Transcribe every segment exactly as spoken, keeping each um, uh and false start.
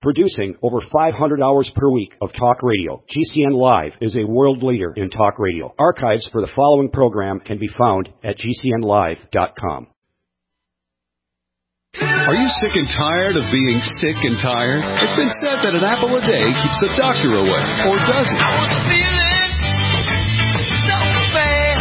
Producing over five hundred hours per week of talk radio, G C N Live is a world leader in talk radio. Archives for the following program can be found at G C N live dot com. Are you sick and tired of being sick and tired? It's been said that an apple a day keeps the doctor away, or does it? I was feeling so bad.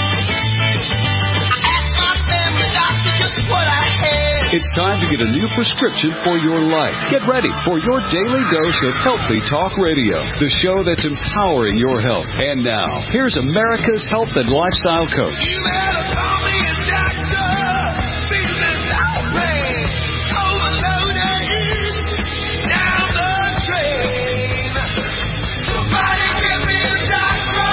I asked my family doctor just what I had. It's time to get a new prescription for your life. Get ready for your daily dose of Healthy Talk Radio, the show that's empowering your health. And now, here's America's health and lifestyle coach. You better call me a doctor. Feeling so bad. Overloaded. Down the drain. Somebody give me a doctor.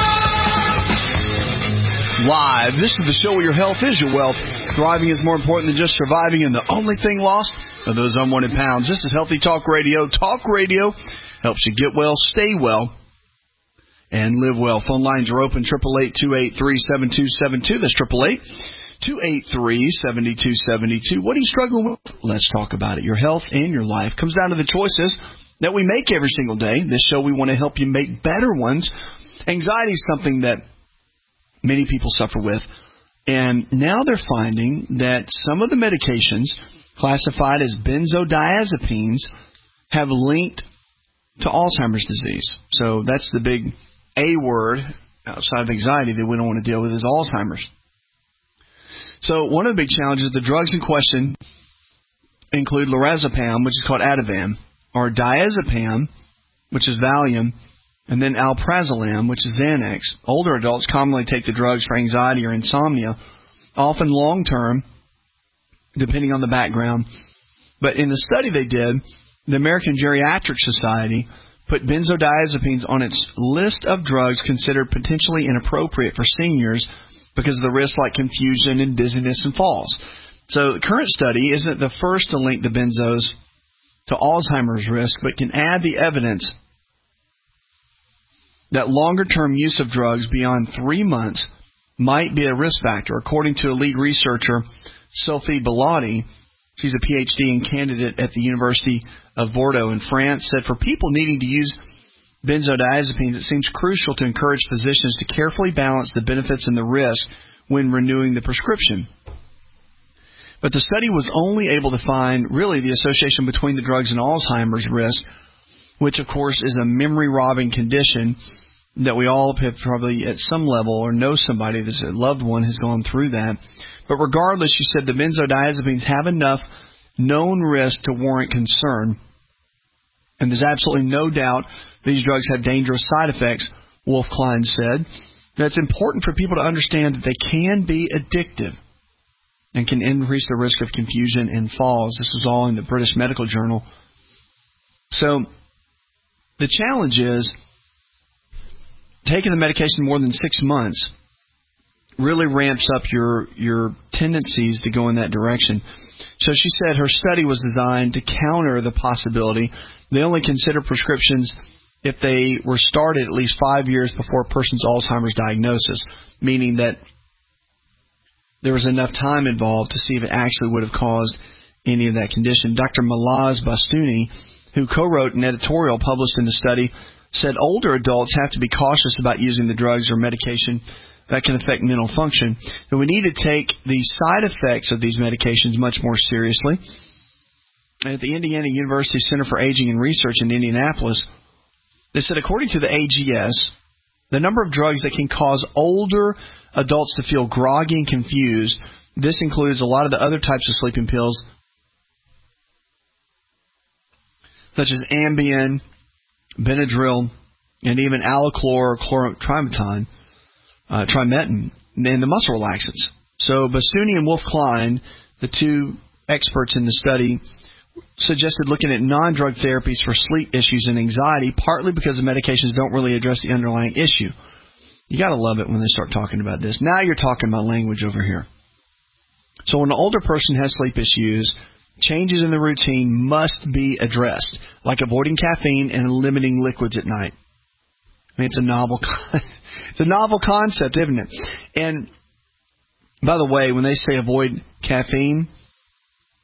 Live. This is the show where your health is your wealth. Thriving is more important than just surviving, and the only thing lost are those unwanted pounds. This is Healthy Talk Radio. Talk Radio helps you get well, stay well, and live well. Phone lines are open, eight eight eight, two eight three, seven two seven two. That's eight eight eight, two eight three, seven two seven two. What are you struggling with? Let's talk about it. Your health and your life comes down to the choices that we make every single day. This show, we want to help you make better ones. Anxiety is something that many people suffer with. And now they're finding that some of the medications classified as benzodiazepines have linked to Alzheimer's disease. So that's the big A word outside of anxiety that we don't want to deal with is Alzheimer's. So one of the big challenges, the drugs in question include lorazepam, which is called Ativan, or diazepam, which is Valium, and then alprazolam, which is Xanax. Older adults commonly take the drugs for anxiety or insomnia, often long-term, depending on the background. But in the study they did, the American Geriatric Society put benzodiazepines on its list of drugs considered potentially inappropriate for seniors because of the risks like confusion and dizziness and falls. So the current study isn't the first to link the benzos to Alzheimer's risk, but can add the evidence that longer-term use of drugs beyond three months might be a risk factor. According to a lead researcher, Sophie Bellotti, she's a P H D and candidate at the University of Bordeaux in France, said for people needing to use benzodiazepines, it seems crucial to encourage physicians to carefully balance the benefits and the risk when renewing the prescription. But the study was only able to find, really, the association between the drugs and Alzheimer's risk, which, of course, is a memory-robbing condition that we all have probably at some level or know somebody that's a loved one has gone through that. But regardless, she said the benzodiazepines have enough known risk to warrant concern. And there's absolutely no doubt these drugs have dangerous side effects, Wolf Klein said. Now, it's important for people to understand that they can be addictive and can increase the risk of confusion and falls. This was all in the British Medical Journal. So the challenge is taking the medication more than six months really ramps up your your tendencies to go in that direction. So she said her study was designed to counter the possibility. They only consider prescriptions if they were started at least five years before a person's Alzheimer's diagnosis, meaning that there was enough time involved to see if it actually would have caused any of that condition. Doctor Malaz Bastuni, who co-wrote an editorial published in the study, said older adults have to be cautious about using the drugs or medication that can affect mental function. And we need to take the side effects of these medications much more seriously. And at the Indiana University Center for Aging and Research in Indianapolis, they said according to the A G S, the number of drugs that can cause older adults to feel groggy and confused, this includes a lot of the other types of sleeping pills, such as Ambien, Benadryl, and even Alachlor or chlorotrimethine, uh, trimetin, and the muscle relaxants. So Bastuni and Wolf Klein, the two experts in the study, suggested looking at non-drug therapies for sleep issues and anxiety, partly because the medications don't really address the underlying issue. You got to love it when they start talking about this. Now you're talking about language over here. So when an older person has sleep issues, changes in the routine must be addressed, like avoiding caffeine and limiting liquids at night. I mean, it's a novel, it's a novel concept, isn't it? And by the way, when they say avoid caffeine,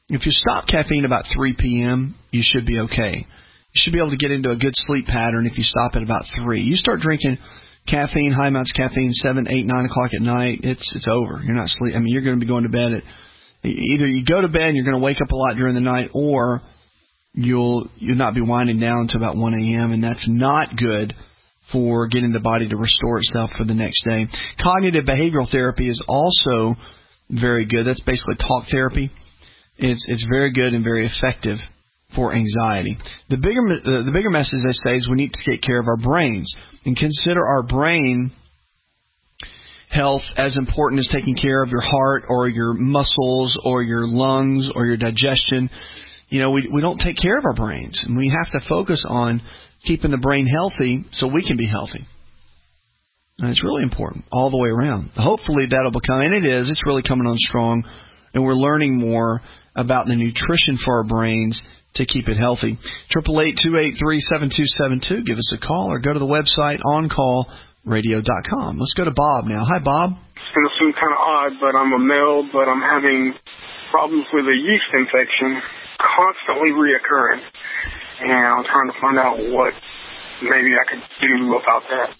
If you stop caffeine about three p.m., you should be okay. You should be able to get into a good sleep pattern if you stop at about three. You start drinking caffeine, high amounts of caffeine, seven, eight, nine o'clock at night, it's it's over. You're not sleep. I mean, you're going to be going to bed at either you go to bed and you're going to wake up a lot during the night, or you'll you'll not be winding down until about one a.m., and that's not good for getting the body to restore itself for the next day. Cognitive behavioral therapy is also very good. That's basically talk therapy. It's it's very good and very effective for anxiety. The bigger uh, the bigger message they say is we need to take care of our brains and consider our brain health as important as taking care of your heart or your muscles or your lungs or your digestion. You know, we we don't take care of our brains, and we have to focus on keeping the brain healthy so we can be healthy. And it's really important all the way around. Hopefully that'll become, and it is, it's really coming on strong, and we're learning more about the nutrition for our brains to keep it healthy. eight eight eight, two eight three, seven two seven two. Give us a call or go to the website on call radio dot com. Let's go to Bob now. Hi, Bob. It's going to seem kind of odd, but I'm a male, but I'm having problems with a yeast infection constantly reoccurring. And I'm trying to find out what maybe I could do about that.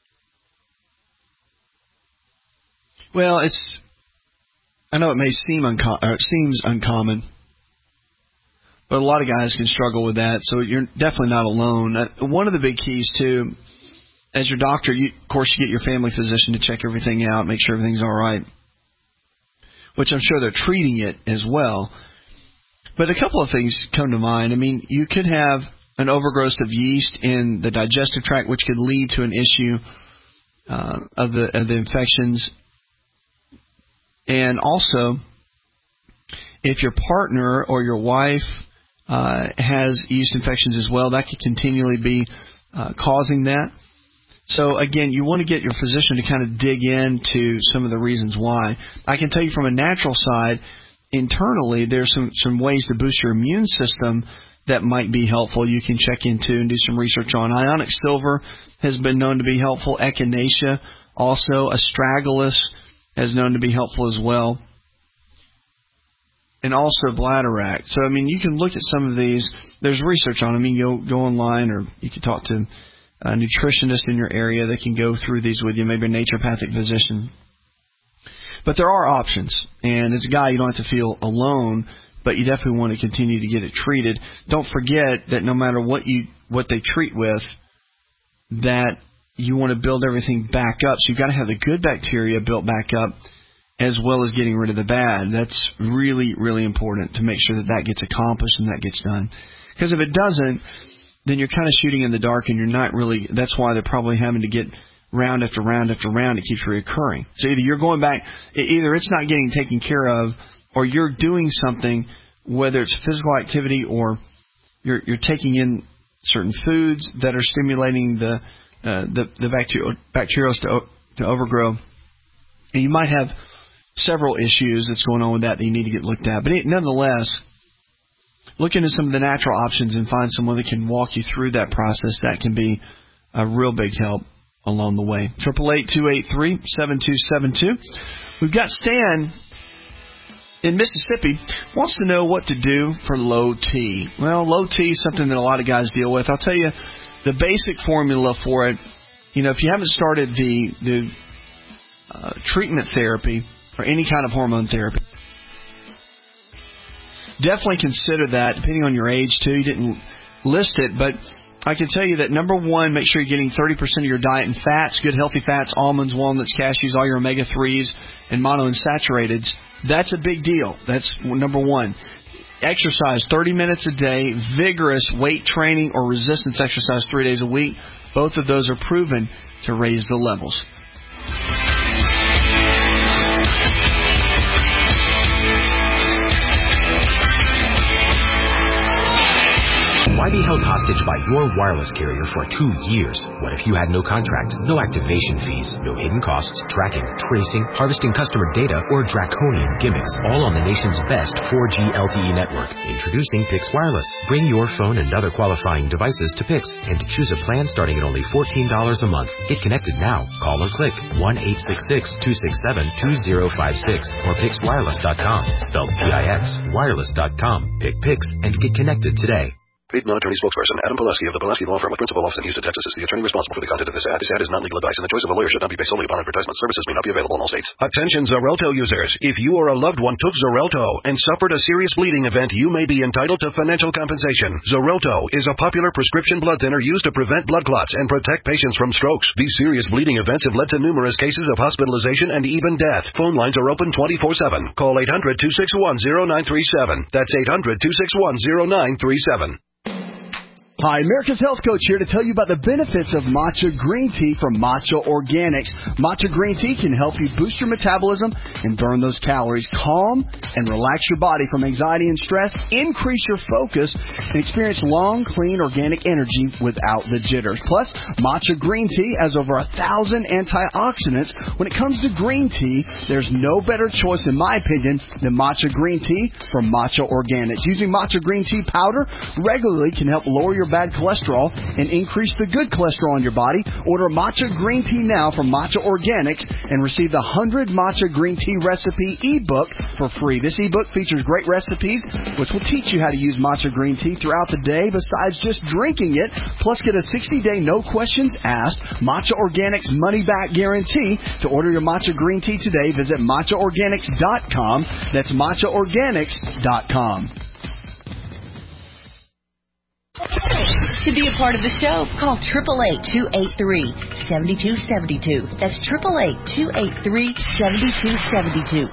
Well, it's, I know it may seem unco- or it seems uncommon, but a lot of guys can struggle with that, so you're definitely not alone. Uh, one of the big keys, too, as your doctor, you, of course, you get your family physician to check everything out, make sure everything's all right, which I'm sure they're treating it as well. But a couple of things come to mind. I mean, you could have an overgrowth of yeast in the digestive tract, which could lead to an issue uh, of the of the infections. And also, if your partner or your wife uh, has yeast infections as well, that could continually be uh, causing that. So, again, you want to get your physician to kind of dig into some of the reasons why. I can tell you from a natural side, internally, there's some, some ways to boost your immune system that might be helpful. You can check into and do some research on. Ionic silver has been known to be helpful. Echinacea, also. Astragalus has known to be helpful as well. And also bladderwrack. So, I mean, you can look at some of these. There's research on them. You can go, go online, or you can talk to a nutritionist in your area that can go through these with you, maybe a naturopathic physician. But there are options, and as a guy, you don't have to feel alone, but you definitely want to continue to get it treated. Don't forget that no matter what you what they treat with, that you want to build everything back up. So you've got to have the good bacteria built back up as well as getting rid of the bad. That's really, really important to make sure that that gets accomplished and that gets done. Because if it doesn't, then you're kind of shooting in the dark, and you're not really, that's why they're probably having to get round after round after round. It keeps reoccurring. So either you're going back, either it's not getting taken care of, or you're doing something, whether it's physical activity or you're you're taking in certain foods that are stimulating the uh, the the bacterial bacterials to to overgrow. And you might have several issues that's going on with that that you need to get looked at. But it, nonetheless, look into some of the natural options and find someone that can walk you through that process. That can be a real big help along the way. eight eight eight, two eight three, seven two seven two. We've got Stan in Mississippi, wants to know what to do for low T. Well, low T is something that a lot of guys deal with. I'll tell you the basic formula for it. You know, if you haven't started the, the uh, treatment therapy or any kind of hormone therapy, definitely consider that, depending on your age, too. You didn't list it, but I can tell you that, number one, make sure you're getting thirty percent of your diet in fats, good healthy fats, almonds, walnuts, cashews, all your omega threes, and monounsaturated. That's a big deal. That's number one. Exercise thirty minutes a day, vigorous weight training or resistance exercise three days a week. Both of those are proven to raise the levels. Why be held hostage by your wireless carrier for two years? What if you had no contract, no activation fees, no hidden costs, tracking, tracing, harvesting customer data, or draconian gimmicks, all on the nation's best four G L T E network? Introducing Pix Wireless. Bring your phone and other qualifying devices to Pix and to choose a plan starting at only fourteen dollars a month. Get connected now. Call or click one eight six six, two six seven, two zero five six or pix wireless dot com. Spelled P I X, wireless dot com. Pick Pix and get connected today. Paid non-attorney spokesperson Adam Pulaski of the Pulaski Law Firm with principal office in Houston, Texas is the attorney responsible for the content of this ad. This ad is not legal advice, and the choice of a lawyer should not be based solely upon advertisement. Services may not be available in all states. Attention Xarelto users. If you or a loved one took Xarelto and suffered a serious bleeding event, you may be entitled to financial compensation. Xarelto is a popular prescription blood thinner used to prevent blood clots and protect patients from strokes. These serious bleeding events have led to numerous cases of hospitalization and even death. Phone lines are open twenty-four seven. Call eight hundred, two six one, zero nine three seven. That's eight hundred, two six one, zero nine three seven. Hi, America's Health Coach here to tell you about the benefits of matcha green tea from Matcha Organics. Matcha green tea can help you boost your metabolism and burn those calories, calm and relax your body from anxiety and stress, increase your focus, and experience long, clean, organic energy without the jitters. Plus, matcha green tea has over a thousand antioxidants. When it comes to green tea, there's no better choice, in my opinion, than matcha green tea from Matcha Organics. Using matcha green tea powder regularly can help lower your bad cholesterol and increase the good cholesterol in your body. Order matcha green tea now from Matcha Organics and receive the one hundred Matcha Green Tea Recipe ebook for free. This ebook features great recipes which will teach you how to use matcha green tea throughout the day besides just drinking it. Plus, get a sixty-day no questions asked Matcha Organics money back guarantee. To order your matcha green tea today, visit matcha organics dot com. That's matcha organics dot com. To be a part of the show, call eight eight eight, two eight three, seven two seven two. That's eight eight eight, two eight three, seven two seven two.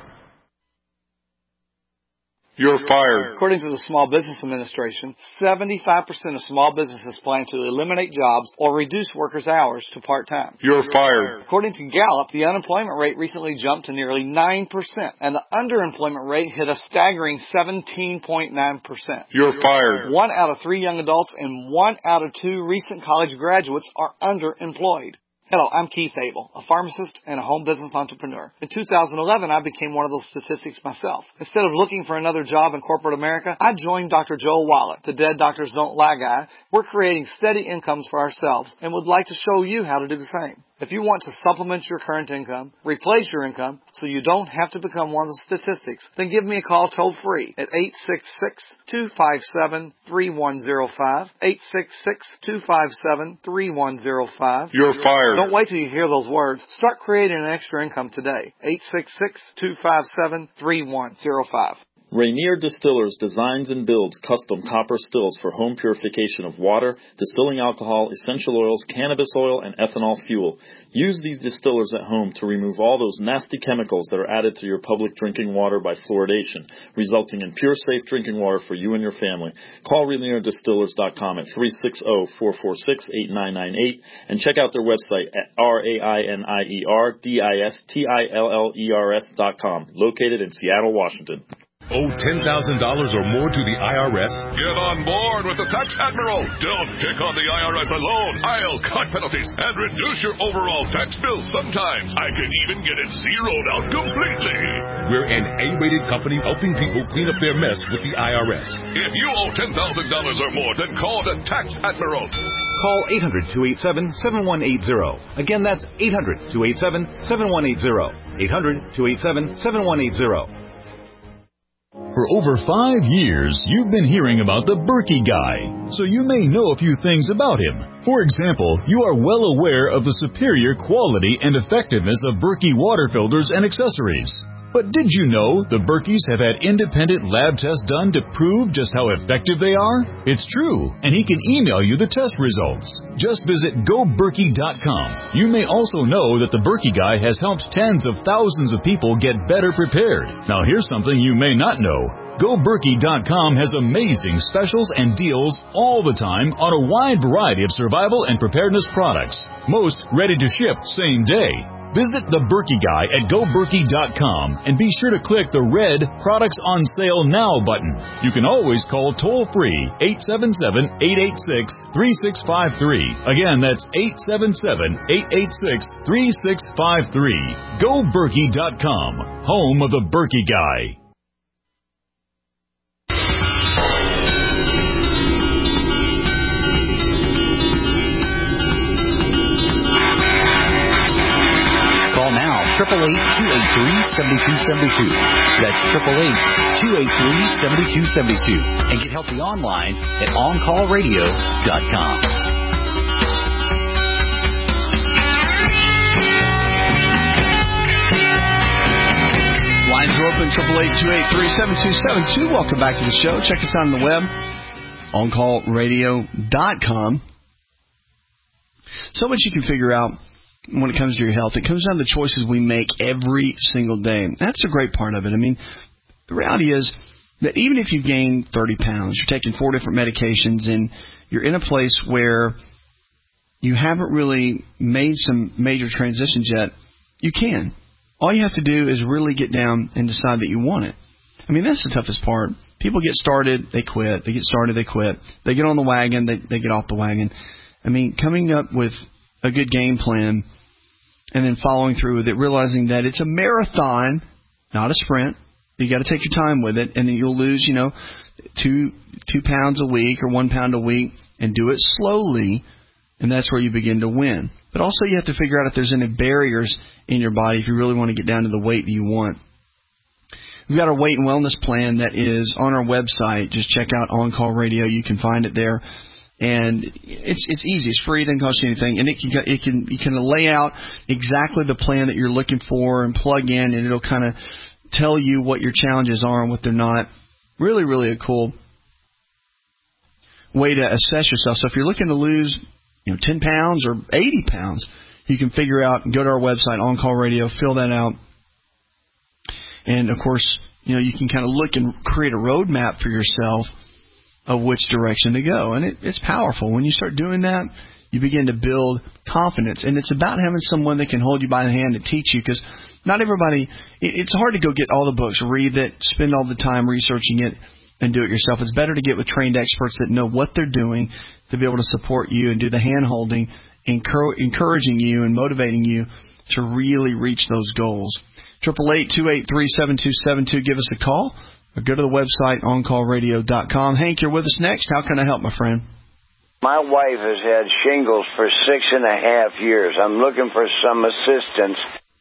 You're fired. According to the Small Business Administration, seventy-five percent of small businesses plan to eliminate jobs or reduce workers' hours to part-time. You're fired. According to Gallup, the unemployment rate recently jumped to nearly nine percent, and the underemployment rate hit a staggering seventeen point nine percent. You're fired. One out of three young adults and one out of two recent college graduates are underemployed. Hello, I'm Keith Abel, a pharmacist and a home business entrepreneur. In two thousand eleven, I became one of those statistics myself. Instead of looking for another job in corporate America, I joined Doctor Joel Wallach, the Dead Doctors Don't Lie guy. We're creating steady incomes for ourselves and would like to show you how to do the same. If you want to supplement your current income, replace your income, so you don't have to become one of the statistics, then give me a call toll-free at eight six six, two five seven, three one zero five, eight six six, two five seven, three one zero five. You're fired. Don't wait till you hear those words. Start creating an extra income today. eight six six, two five seven, three one zero five. Rainier Distillers designs and builds custom copper stills for home purification of water, distilling alcohol, essential oils, cannabis oil, and ethanol fuel. Use these distillers at home to remove all those nasty chemicals that are added to your public drinking water by fluoridation, resulting in pure, safe drinking water for you and your family. Call Rainier Distillers dot com at three six zero, four four six, eight nine nine eight and check out their website at R A I N I E R D I S T I L L E R S dot com, located in Seattle, Washington. Owe ten thousand dollars or more to the I R S? Get on board with the Tax Admiral. Don't pick on the I R S alone. I'll cut penalties and reduce your overall tax bill. Sometimes I can even get it zeroed out completely. We're an A-rated company helping people clean up their mess with the I R S. If you owe ten thousand dollars or more, then call the Tax Admiral. Call eight hundred, two eight seven, seven one eight zero. Again, that's eight hundred, two eight seven, seven one eight zero. eight hundred, two eight seven, seven one eight zero. For over five years, you've been hearing about the Berkey Guy, so you may know a few things about him. For example, you are well aware of the superior quality and effectiveness of Berkey water filters and accessories. But did you know the Berkeys have had independent lab tests done to prove just how effective they are? It's true, and he can email you the test results. Just visit go berkey dot com. You may also know that the Berkey Guy has helped tens of thousands of people get better prepared. Now here's something you may not know. go berkey dot com has amazing specials and deals all the time on a wide variety of survival and preparedness products. Most ready to ship same day. Visit The Berkey Guy at go berkey dot com and be sure to click the red Products on Sale Now button. You can always call toll-free eight seven seven, eight eight six, three six five three. Again, that's eight seven seven, eight eight six, three six five three. go berkey dot com, home of The Berkey Guy. Call now, eight eight eight, two eight three, seven two seven two. That's eight eight eight, two eight three, seven two seven two. And get healthy online at on call radio dot com. Lines are open, eight eight eight, two eight three, seven two seven two. Welcome back to the show. Check us out on the web, on call radio dot com. So much you can figure out when it comes to your health. It comes down to the choices we make every single day. That's the great part of it. I mean, the reality is that even if you gain thirty pounds, you're taking four different medications, and you're in a place where you haven't really made some major transitions yet, you can. All you have to do is really get down and decide that you want it. I mean, that's the toughest part. People get started, they quit. They get started, they quit. They get on the wagon, they, they get off the wagon. I mean, coming up with a good game plan and then following through with it, realizing that it's a marathon, not a sprint. You got to take your time with it, and then you'll lose, you know, two two pounds a week or one pound a week, and do it slowly, and that's where you begin to win. But also you have to figure out if there's any barriers in your body if you really want to get down to the weight that you want. We've got our weight and wellness plan that is on our website. Just check out On Call Radio. You can find it there. And it's it's easy. It's free. It doesn't cost you anything. And it can it can you can lay out exactly the plan that you're looking for and plug in, and it'll kind of tell you what your challenges are and what they're not. Really, really a cool way to assess yourself. So if you're looking to lose, you know, ten pounds or eighty pounds, you can figure out and go to our website, On Call Radio, fill that out. And of course, you know, you can kind of look and create a roadmap for yourself of which direction to go. And it, it's powerful. When you start doing that, you begin to build confidence. And it's about having someone that can hold you by the hand and teach you, because not everybody, it, it's hard to go get all the books, read it, spend all the time researching it, and do it yourself. It's better to get with trained experts that know what they're doing to be able to support you and do the hand-holding, encour- encouraging you and motivating you to really reach those goals. eight eight eight, two eight three, seven two seven two. Give us a call or go to the website, on call radio dot com. Hank, you're with us next. How can I help, my friend? My wife has had shingles for six and a half years. I'm looking for some assistance.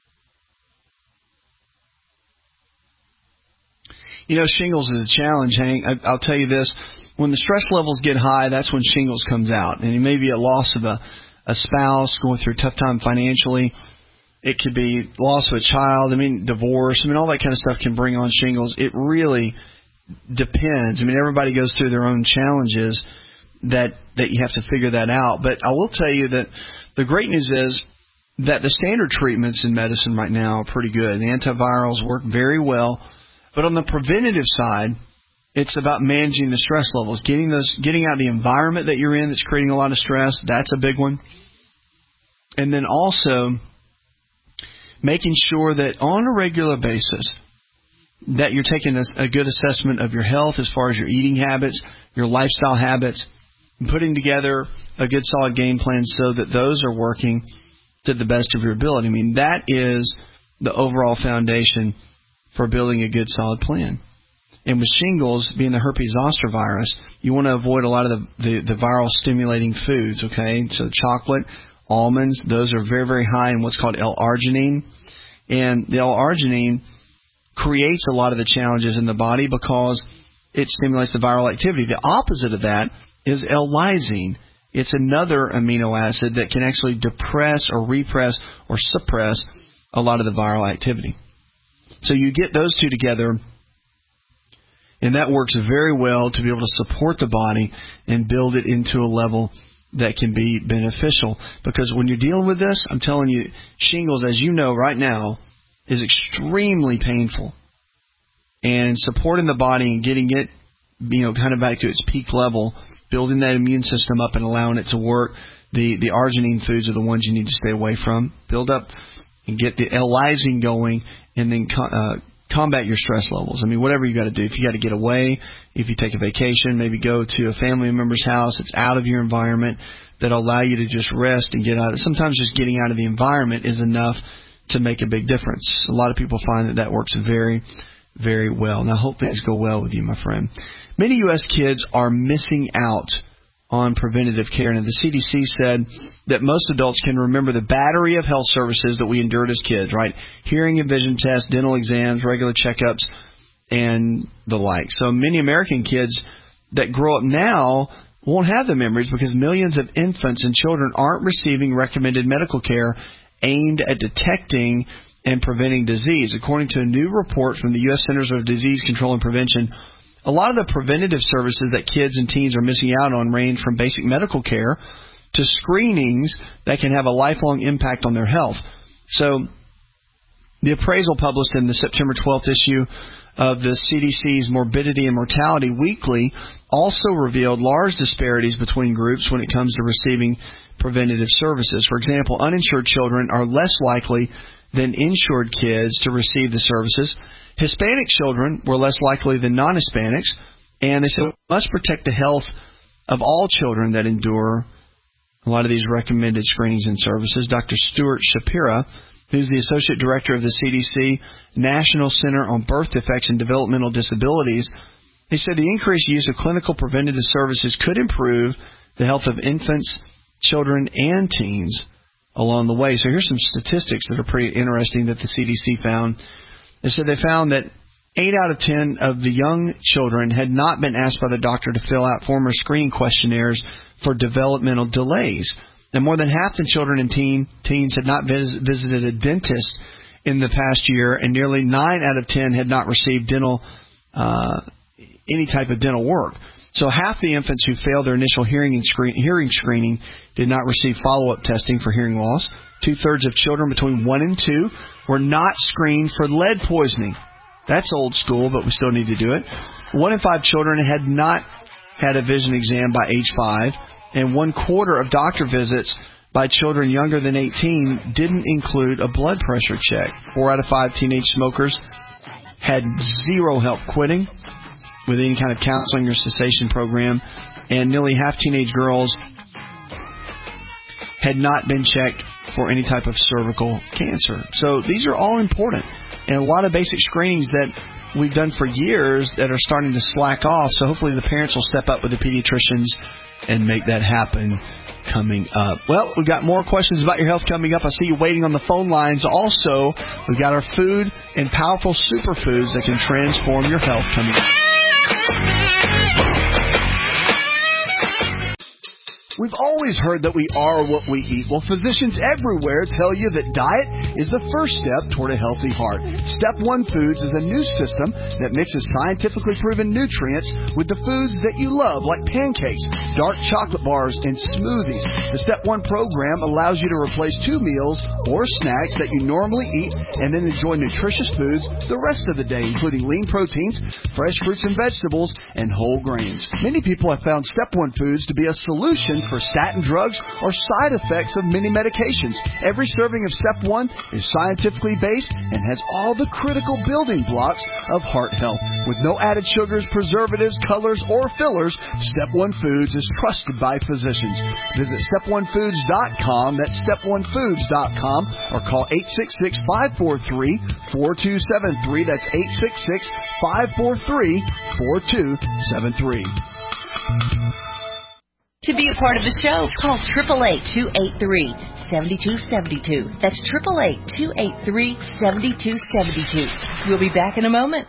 You know, shingles is a challenge, Hank. I, I'll tell you this. When the stress levels get high, that's when shingles comes out. And it may be a loss of a, a spouse, going through a tough time financially. It could be loss of a child. I mean, divorce. I mean, all that kind of stuff can bring on shingles. It really depends. I mean, everybody goes through their own challenges that that you have to figure that out. But I will tell you that the great news is that the standard treatments in medicine right now are pretty good. The antivirals work very well. But on the preventative side, it's about managing the stress levels, getting those, getting out of the environment that you're in that's creating a lot of stress. That's a big one. And then also making sure that on a regular basis that you're taking a, a good assessment of your health as far as your eating habits, your lifestyle habits, and putting together a good solid game plan so that those are working to the best of your ability. I mean, that is the overall foundation for building a good solid plan. And with shingles being the herpes zoster virus, you want to avoid a lot of the, the, the viral stimulating foods, okay? So chocolate, almonds, those are very, very high in what's called L-arginine. And the L-arginine creates a lot of the challenges in the body because it stimulates the viral activity. The opposite of that is L-lysine. It's another amino acid that can actually depress or repress or suppress a lot of the viral activity. So you get those two together, and that works very well to be able to support the body and build it into a level that can be beneficial. Because when you're dealing with this, I'm telling you, shingles, as you know right now, is extremely painful. And supporting the body and getting it, you know, kind of back to its peak level, building that immune system up and allowing it to work, the, the arginine foods are the ones you need to stay away from. Build up and get the L-lysine going, and then uh, combat your stress levels. I mean, whatever you got to do. If you got to get away, if you take a vacation, maybe go to a family member's house, it's out of your environment, that'll allow you to just rest and get out of it. Sometimes just getting out of the environment is enough to make a big difference. A lot of people find that that works very, very well. Now, I hope things go well with you, my friend. Many U S kids are missing out on preventative care. And the C D C said that most adults can remember the battery of health services that we endured as kids, right? Hearing and vision tests, dental exams, regular checkups, and the like. So many American kids that grow up now won't have the memories because millions of infants and children aren't receiving recommended medical care aimed at detecting and preventing disease. According to a new report from the U S Centers for Disease Control and Prevention, a lot of the preventative services that kids and teens are missing out on range from basic medical care to screenings that can have a lifelong impact on their health. So the appraisal published in the September twelfth issue of the C D C's Morbidity and Mortality Weekly also revealed large disparities between groups when it comes to receiving preventative services. For example, uninsured children are less likely than insured kids to receive the services. Hispanic children were less likely than non-Hispanics, and they said we must protect the health of all children that endure a lot of these recommended screenings and services. Doctor Stuart Shapira, who's the Associate Director of the C D C National Center on Birth Defects and Developmental Disabilities, he said the increased use of clinical preventative services could improve the health of infants, children, and teens along the way. So here's some statistics that are pretty interesting that the C D C found. They said they found that eight out of ten of the young children had not been asked by the doctor to fill out former screening questionnaires for developmental delays. And more than half the children and teen, teens had not vis- visited a dentist in the past year, and nearly nine out of ten had not received dental uh, any type of dental work. So half the infants who failed their initial hearing and screen, hearing screening did not receive follow-up testing for hearing loss. Two-thirds of children between one and two were not screened for lead poisoning. That's old school, but we still need to do it. One in five children had not had a vision exam by age five, and one quarter of doctor visits by children younger than eighteen didn't include a blood pressure check. Four out of five teenage smokers had zero help quitting with any kind of counseling or cessation program, and nearly half teenage girls had not been checked for any type of cervical cancer. So these are all important, and a lot of basic screenings that we've done for years that are starting to slack off. So hopefully the parents will step up with the pediatricians and make that happen coming up. Well, we've got more questions about your health coming up. I see you waiting on the phone lines. Also, we've got our food and powerful superfoods that can transform your health coming up. We've always heard that we are what we eat. Well, physicians everywhere tell you that diet is the first step toward a healthy heart. Step One Foods is a new system that mixes scientifically proven nutrients with the foods that you love, like pancakes, dark chocolate bars, and smoothies. The Step One program allows you to replace two meals or snacks that you normally eat and then enjoy nutritious foods the rest of the day, including lean proteins, fresh fruits and vegetables, and whole grains. Many people have found Step One Foods to be a solution for statin drugs or side effects of many medications. Every serving of Step One is scientifically based and has all the critical building blocks of heart health. With no added sugars, preservatives, colors, or fillers, Step One Foods is trusted by physicians. Visit step one foods dot com, that's step one foods dot com, or call eight six six, five four three, four two seven three. That's eight six six, five four three, four two seven three. To be a part of the show, call eight eight eight, two eight three, seven two seven two. That's eight eight eight, two eight three, seven two seven two. We'll be back in a moment.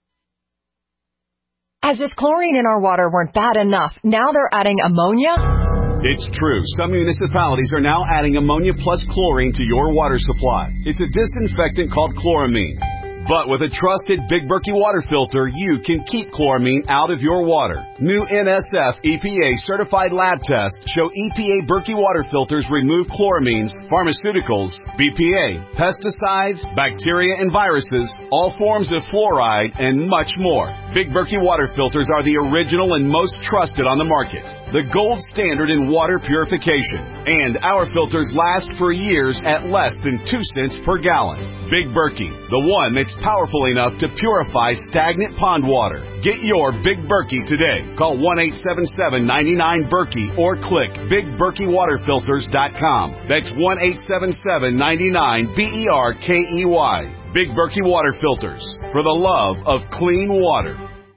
As if chlorine in our water weren't bad enough, now they're adding ammonia? It's true. Some municipalities are now adding ammonia plus chlorine to your water supply. It's a disinfectant called chloramine. But with a trusted Big Berkey water filter, you can keep chloramine out of your water. New N S F E P A certified lab tests show E P A Berkey water filters remove chloramines, pharmaceuticals, B P A, pesticides, bacteria and viruses, all forms of fluoride, and much more. Big Berkey water filters are the original and most trusted on the market. The gold standard in water purification. And our filters last for years at less than two cents per gallon. Big Berkey, the one that's powerful enough to purify stagnant pond water. Get your Big Berkey today. Call one eight seven seven, nine nine, Berkey or click big berkey water filters dot com. That's one eight seven seven, nine nine, B E R K E Y. Big Berkey Water Filters, for the love of clean water.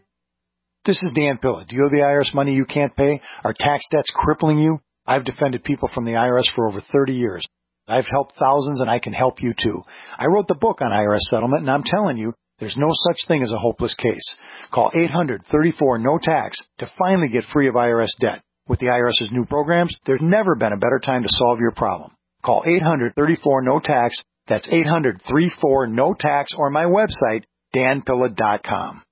This is Dan Pilla. Do you owe the I R S money you can't pay? Are tax debts crippling you? I've defended people from the I R S for over thirty years. I've helped thousands, and I can help you too. I wrote the book on I R S settlement, and I'm telling you, there's no such thing as a hopeless case. Call eight hundred, thirty-four, no tax to finally get free of I R S debt. With the IRS's new programs, there's never been a better time to solve your problem. Call eight hundred, thirty-four, no tax. That's eight hundred, thirty-four, no tax, or my website, dan pilla dot com.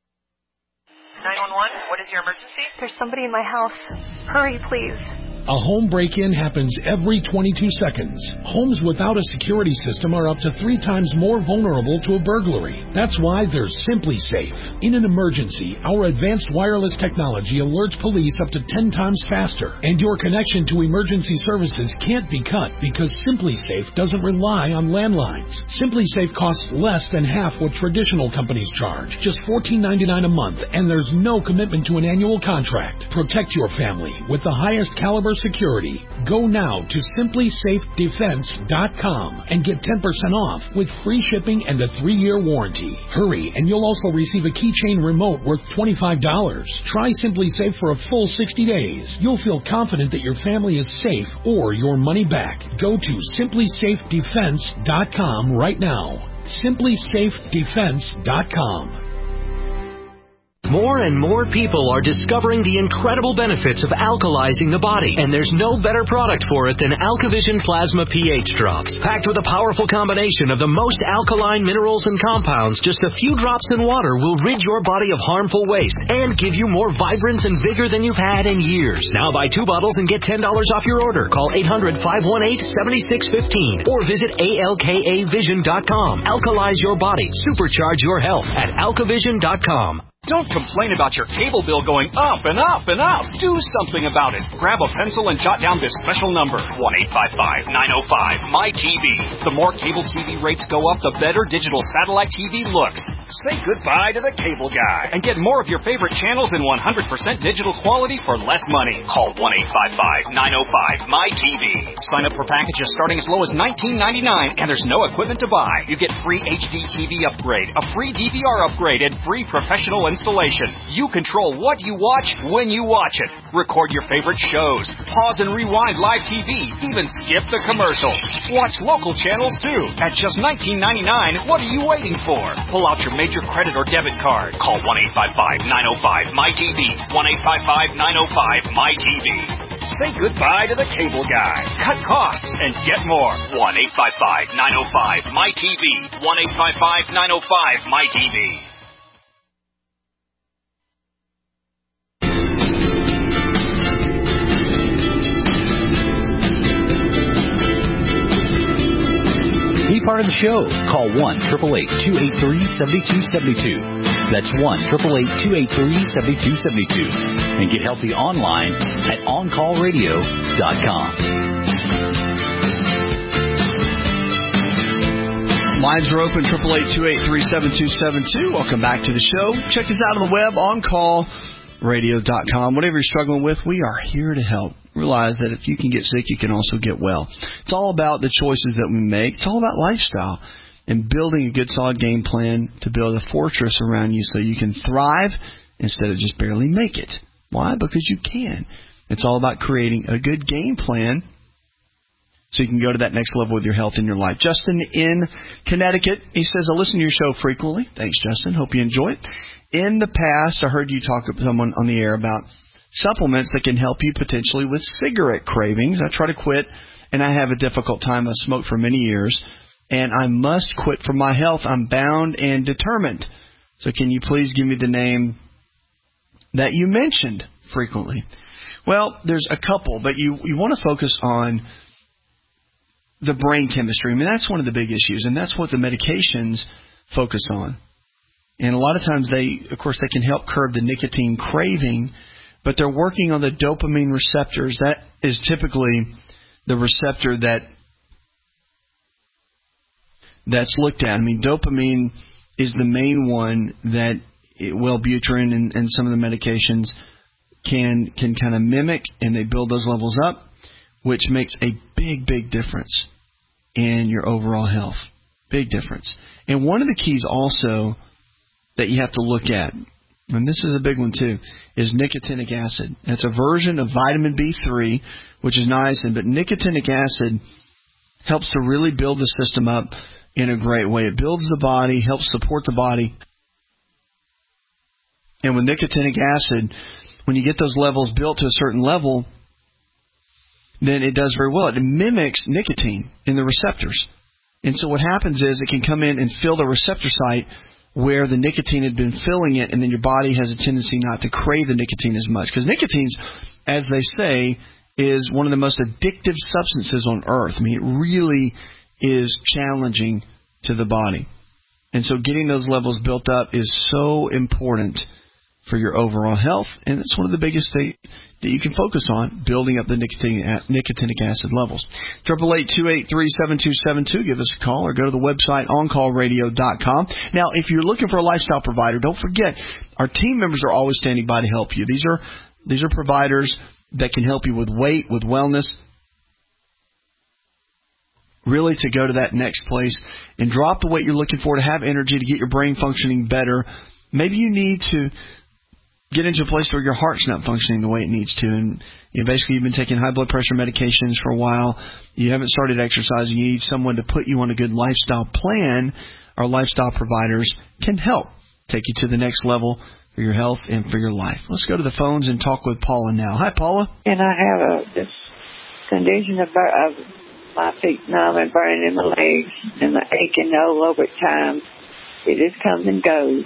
nine one one, what is your emergency? There's somebody in my house. Hurry, please. A home break-in happens every twenty-two seconds. Homes without a security system are up to three times more vulnerable to a burglary. That's why there's SimpliSafe. In an emergency, our advanced wireless technology alerts police up to ten times faster, and your connection to emergency services can't be cut because SimpliSafe doesn't rely on landlines. SimpliSafe costs less than half what traditional companies charge, just fourteen ninety-nine a month, and there's no commitment to an annual contract. Protect your family with the highest caliber security. Go now to simply safe defense dot com and get ten percent off with free shipping and a three-year warranty. Hurry, and you'll also receive a keychain remote worth twenty-five dollars. Try SimpliSafe for a full sixty days. You'll feel confident that your family is safe or your money back. Go to simply safe defense dot com right now. simply safe defense dot com. More and more people are discovering the incredible benefits of alkalizing the body, and there's no better product for it than AlkaVision Plasma pH Drops. Packed with a powerful combination of the most alkaline minerals and compounds, just a few drops in water will rid your body of harmful waste and give you more vibrance and vigor than you've had in years. Now buy two bottles and get ten dollars off your order. Call eight hundred, five one eight, seven six one five or visit A L K A vision dot com. Alkalize your body. Supercharge your health at alka vision dot com. Don't complain about your cable bill going up and up and up. Do something about it. Grab a pencil and jot down this special number, one eight five five, nine oh five, M Y T V. The more cable T V rates go up, the better digital satellite T V looks. Say goodbye to the cable guy and get more of your favorite channels in one hundred percent digital quality for less money. Call one eight five five, nine oh five, M Y T V. Sign up for packages starting as low as nineteen ninety-nine, and there's no equipment to buy. You get free H D T V upgrade, a free D V R upgrade, and free professional installation. You control what you watch when you watch it. Record your favorite shows. Pause and rewind live T V. Even skip the commercials. Watch local channels too. At just nineteen ninety-nine, what are you waiting for? Pull out your major credit or debit card. Call one eight five five, nine oh five, M Y T V. one eight five five, nine oh five, M Y T V. Say goodbye to the cable guy. Cut costs and get more. one eight five five, nine oh five, M Y T V. one eight five five, nine oh five, M Y T V. Be part of the show. Call one, eight eight eight, two eight three, seven two seven two. That's one, eight eight eight, two eight three, seven two seven two. And get healthy online at on call radio dot com. Lines are open, eight eight eight, two eight three, seven two seven two. Welcome back to the show. Check us out on the web, on call radio dot com. Whatever you're struggling with, we are here to help. Realize that if you can get sick, you can also get well. It's all about the choices that we make. It's all about lifestyle and building a good, solid game plan to build a fortress around you so you can thrive instead of just barely make it. Why? Because you can. It's all about creating a good game plan so you can go to that next level with your health and your life. Justin in Connecticut, he says, I listen to your show frequently. Thanks, Justin. Hope you enjoy it. In the past, I heard you talk to someone on the air about supplements that can help you potentially with cigarette cravings. I try to quit, and I have a difficult time. I smoked for many years, and I must quit for my health. I'm bound and determined. So can you please give me the name that you mentioned frequently? Well, there's a couple, but you, you want to focus on the brain chemistry. I mean, that's one of the big issues, and that's what the medications focus on. And a lot of times they, of course, they can help curb the nicotine craving, but they're working on the dopamine receptors. That is typically the receptor that that's looked at. I mean, dopamine is the main one that it, Wellbutrin and, and some of the medications can can kind of mimic, and they build those levels up, which makes a big, big difference in your overall health. Big difference. And one of the keys also that you have to look at, and this is a big one too, is nicotinic acid. It's a version of vitamin B three, which is niacin, but nicotinic acid helps to really build the system up in a great way. It builds the body, helps support the body. And with nicotinic acid, when you get those levels built to a certain level, then it does very well. It mimics nicotine in the receptors. And so what happens is it can come in and fill the receptor site where the nicotine had been filling it, and then your body has a tendency not to crave the nicotine as much. Because nicotine, as they say, is one of the most addictive substances on earth. I mean, it really is challenging to the body. And so getting those levels built up is so important for your overall health, and it's one of the biggest things that you can focus on, building up the nicotine, nicotinic acid levels. eight eight eight, two eight three, seven two seven two. Give us a call or go to the website on call radio dot com. Now, if you're looking for a lifestyle provider, don't forget, our team members are always standing by to help you. These are these are providers that can help you with weight, with wellness, really to go to that next place and drop the weight you're looking for, to have energy, to get your brain functioning better. Maybe you need to get into a place where your heart's not functioning the way it needs to, and you know, basically you've been taking high blood pressure medications for a while, you haven't started exercising, you need someone to put you on a good lifestyle plan. Our lifestyle providers can help take you to the next level for your health and for your life. Let's go to the phones and talk with Paula now. Hi, Paula. And I have a this condition of, of my feet numb and burning in my legs and the aching all over time. It just comes and goes.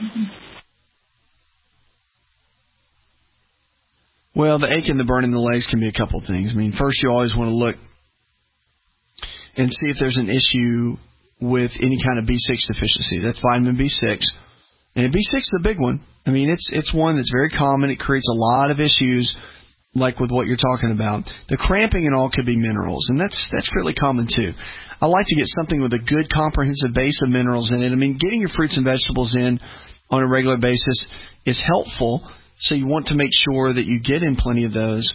Well, the ache and the burn in the legs can be a couple of things. I mean, first you always want to look and see if there's an issue with any kind of B six deficiency. That's vitamin B six. And B six is a big one. I mean, it's it's one that's very common. It creates a lot of issues, like with what you're talking about. The cramping and all could be minerals, and that's that's fairly common too. I like to get something with a good comprehensive base of minerals in it. I mean, getting your fruits and vegetables in on a regular basis is helpful. So you want to make sure that you get in plenty of those.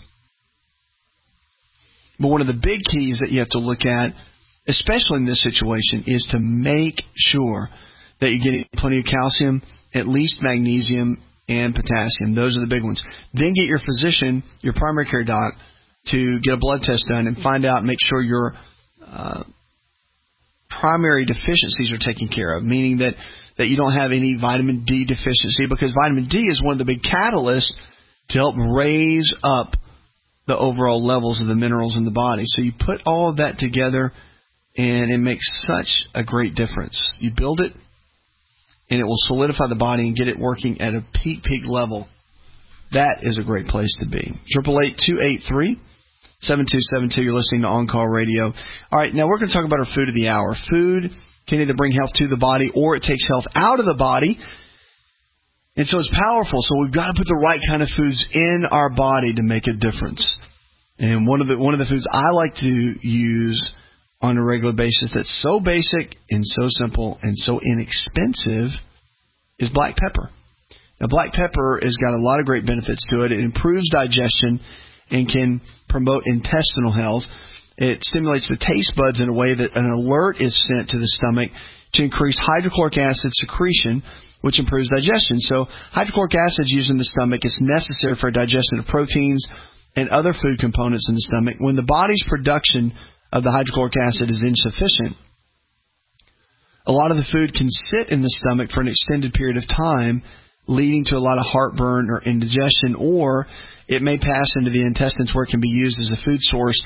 But one of the big keys that you have to look at, especially in this situation, is to make sure that you get plenty of calcium, at least magnesium and potassium. Those are the big ones. Then get your physician, your primary care doc, to get a blood test done and find out, make sure your uh, primary deficiencies are taken care of, meaning that that you don't have any vitamin D deficiency, because vitamin D is one of the big catalysts to help raise up the overall levels of the minerals in the body. So you put all of that together, and it makes such a great difference. You build it, and it will solidify the body and get it working at a peak, peak level. That is a great place to be. eight eight eight, two eight three, seven two seven two. You're listening to On Call Radio. All right, now we're going to talk about our food of the hour. Food can either bring health to the body or it takes health out of the body. And so it's powerful. So we've got to put the right kind of foods in our body to make a difference. And one of the one of the foods I like to use on a regular basis that's so basic and so simple and so inexpensive is black pepper. Now, black pepper has got a lot of great benefits to it. It improves digestion and can promote intestinal health. It stimulates the taste buds in a way that an alert is sent to the stomach to increase hydrochloric acid secretion, which improves digestion. So hydrochloric acid is used in the stomach. It's necessary for digestion of proteins and other food components in the stomach. When the body's production of the hydrochloric acid is insufficient, a lot of the food can sit in the stomach for an extended period of time, leading to a lot of heartburn or indigestion, or it may pass into the intestines where it can be used as a food source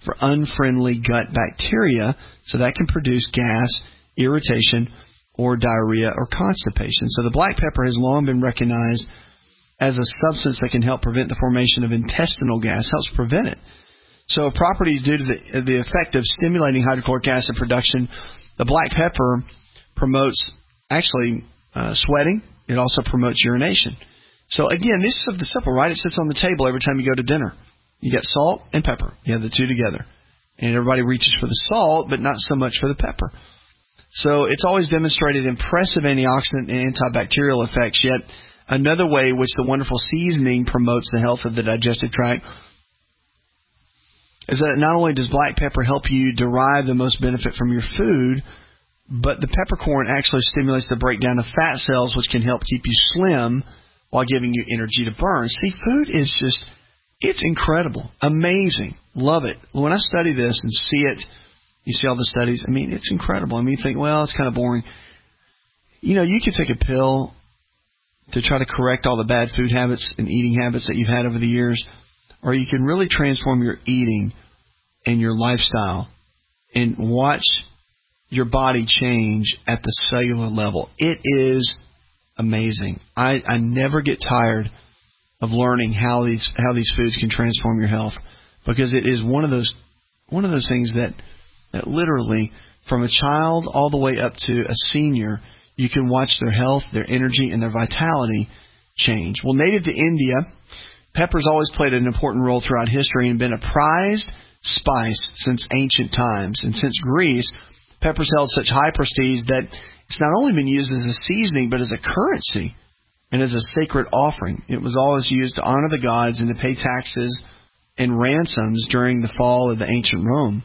for unfriendly gut bacteria, so that can produce gas, irritation, or diarrhea or constipation. So the black pepper has long been recognized as a substance that can help prevent the formation of intestinal gas, helps prevent it. So properties due to the, the effect of stimulating hydrochloric acid production, the black pepper promotes actually uh, sweating. It also promotes urination. So again, this is the simple, right? It sits on the table every time you go to dinner. You get salt and pepper. You have the two together. And everybody reaches for the salt, but not so much for the pepper. So it's always demonstrated impressive antioxidant and antibacterial effects, yet another way in which the wonderful seasoning promotes the health of the digestive tract is that not only does black pepper help you derive the most benefit from your food, but the peppercorn actually stimulates the breakdown of fat cells, which can help keep you slim while giving you energy to burn. See, food is just, it's incredible, amazing, love it. When I study this and see it, you see all the studies, I mean, it's incredible. I mean, you think, well, it's kind of boring. You know, you could take a pill to try to correct all the bad food habits and eating habits that you've had over the years, or you can really transform your eating and your lifestyle and watch your body change at the cellular level. It is amazing. I, I never get tired of learning how these how these foods can transform your health, because it is one of those one of those things that that literally, from a child all the way up to a senior, you can watch their health, their energy, and their vitality change. Well, native to India, pepper's always played an important role throughout history and been a prized spice since ancient times. And since Greece, pepper's held such high prestige that it's not only been used as a seasoning, but as a currency and as a sacred offering. It was always used to honor the gods and to pay taxes and ransoms during the fall of the ancient Rome.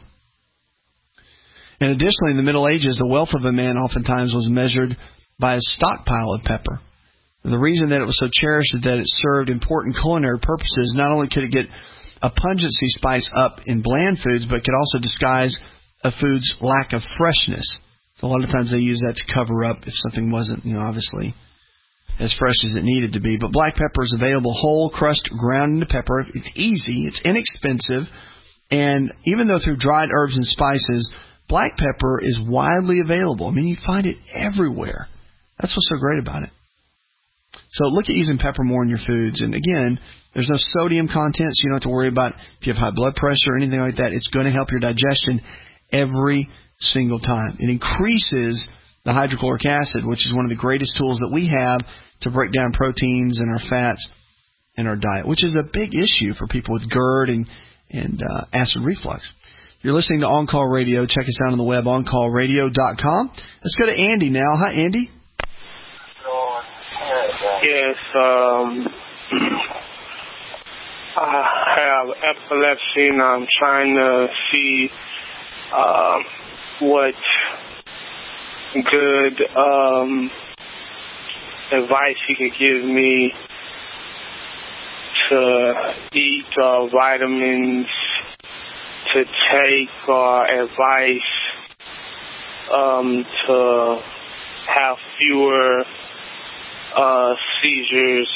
And additionally, in the Middle Ages, the wealth of a man oftentimes was measured by a stockpile of pepper. The reason that it was so cherished is that it served important culinary purposes. Not only could it get a pungency spice up in bland foods, but could also disguise a food's lack of freshness. So a lot of times they use that to cover up if something wasn't, you know, obviously as fresh as it needed to be. But black pepper is available whole, crushed, ground into pepper. It's easy. It's inexpensive. And even though through dried herbs and spices, black pepper is widely available. I mean, you find it everywhere. That's what's so great about it. So look at using pepper more in your foods. And again, there's no sodium content, so you don't have to worry about if you have high blood pressure or anything like that. It's going to help your digestion every single time. It increases the hydrochloric acid, which is one of the greatest tools that we have to break down proteins and our fats in our diet, which is a big issue for people with GERD and, and uh, acid reflux. You're listening to On Call Radio. Check us out on the web, on call radio dot com. Let's go to Andy now. Hi, Andy. Yes, um, I have epilepsy, and I'm trying to see uh, what good um, advice you could give me to eat, uh, vitamins to take, or advice um, to have fewer uh, seizures.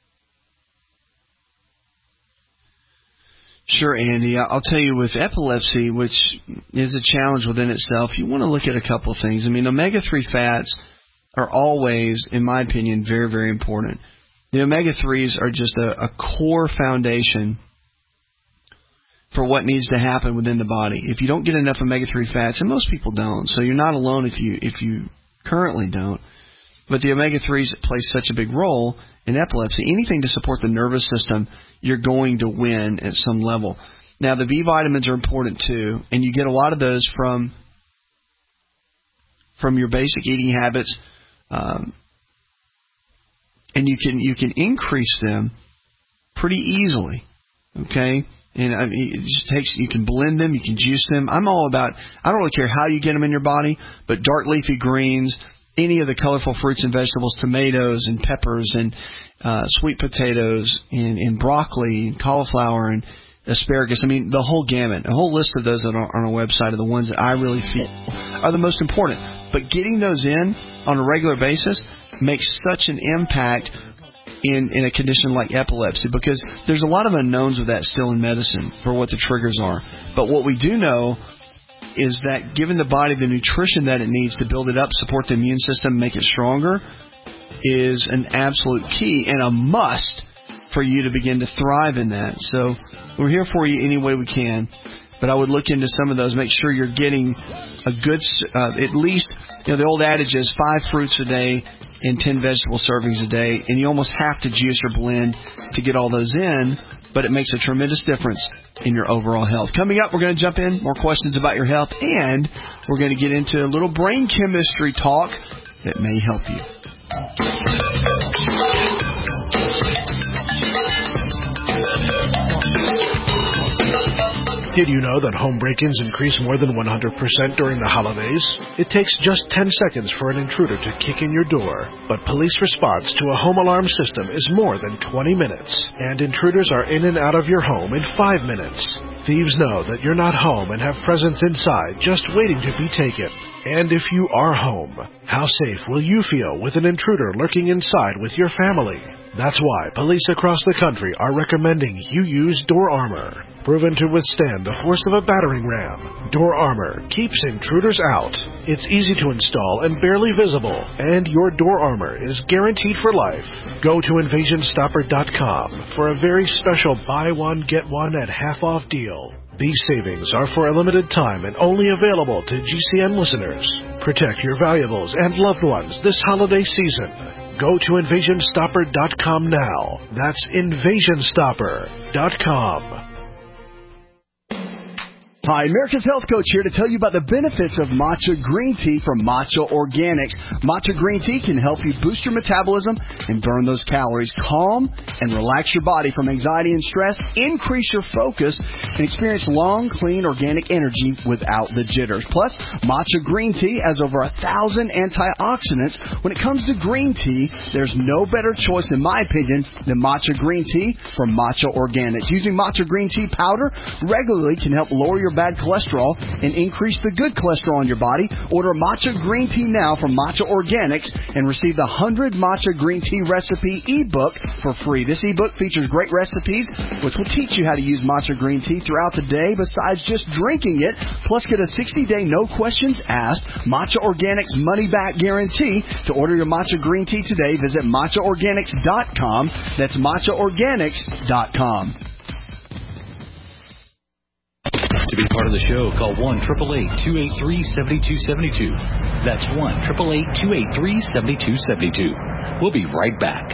Sure, Andy. I'll tell you, with epilepsy, which is a challenge within itself, you want to look at a couple of things. I mean, omega three fats are always, in my opinion, very, very important. The omega threes are just a, a core foundation for what needs to happen within the body. If you don't get enough omega three fats, and most people don't, so you're not alone if you if you currently don't, but the omega threes play such a big role in epilepsy. Anything to support the nervous system, you're going to win at some level. Now, the B vitamins are important too, and you get a lot of those from from your basic eating habits, um, and you can you can increase them pretty easily. Okay. And I mean, it just takes, you can blend them, you can juice them. I'm all about, I don't really care how you get them in your body, but dark leafy greens, any of the colorful fruits and vegetables, tomatoes and peppers and uh, sweet potatoes and, and broccoli and cauliflower and asparagus. I mean, the whole gamut, a whole list of those that are on our website are the ones that I really feel are the most important. But getting those in on a regular basis makes such an impact in, in a condition like epilepsy, because there's a lot of unknowns with that still in medicine for what the triggers are. But what we do know is that giving the body the nutrition that it needs to build it up, support the immune system, make it stronger, is an absolute key and a must for you to begin to thrive in that. So we're here for you any way we can. But I would look into some of those. Make sure you're getting a good, uh, at least, you know, the old adage is five fruits a day and ten vegetable servings a day. And you almost have to juice your blend to get all those in. But it makes a tremendous difference in your overall health. Coming up, we're going to jump in, more questions about your health. And we're going to get into a little brain chemistry talk that may help you. Did you know that home break-ins increase more than one hundred percent during the holidays? It takes just ten seconds for an intruder to kick in your door. But police response to a home alarm system is more than twenty minutes. And intruders are in and out of your home in five minutes. Thieves know that you're not home and have presents inside just waiting to be taken. And if you are home, how safe will you feel with an intruder lurking inside with your family? That's why police across the country are recommending you use Door Armor. Proven to withstand the force of a battering ram, Door Armor keeps intruders out. It's easy to install and barely visible, and your Door Armor is guaranteed for life. Go to invasion stopper dot com for a very special buy one, get one at half off deal. These savings are for a limited time and only available to G C N listeners. Protect your valuables and loved ones this holiday season. Go to invasion stopper dot com now. That's invasion stopper dot com. Hi, America's Health Coach here to tell you about the benefits of matcha green tea from Matcha Organics. Matcha green tea can help you boost your metabolism and burn those calories, calm and relax your body from anxiety and stress, increase your focus, and experience long, clean, organic energy without the jitters. Plus, matcha green tea has over a thousand antioxidants. When it comes to green tea, there's no better choice, in my opinion, than matcha green tea from Matcha Organics. Using matcha green tea powder regularly can help lower your bad cholesterol and increase the good cholesterol in your body. Order matcha green tea now from Matcha Organics and receive the one hundred Matcha Green Tea Recipe ebook for free. This ebook features great recipes which will teach you how to use matcha green tea throughout the day besides just drinking it. Plus, get a sixty day no questions asked Matcha Organics money back guarantee. To order your matcha green tea today, visit matcha organics dot com. That's matcha organics dot com. To be part of the show, call one eight eight eight, two eight three, seven two seven two. That's one eight eight eight, two eight three, seven two seven two. We'll be right back.